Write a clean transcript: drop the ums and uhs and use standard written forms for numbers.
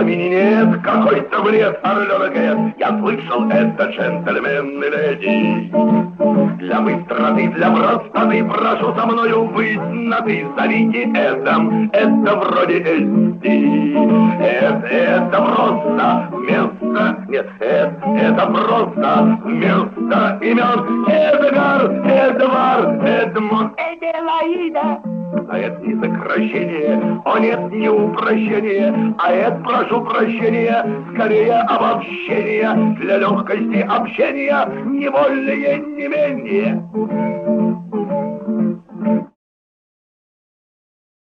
помине нет, какой-то бред, орленок нет. Я слышал, это джентльмен и леди. Для быстроты, для простоты, прошу со мною быть на ты. Зовите это вроде Эдди. Это просто вместо, нет, это просто вместо имен. Эдгар, Эдвард, Эдмон, Эделаида. А это не сокращение, о нет, не упрощение, а это, прошу прощения, скорее обобщение для легкости общения, невольные не менее.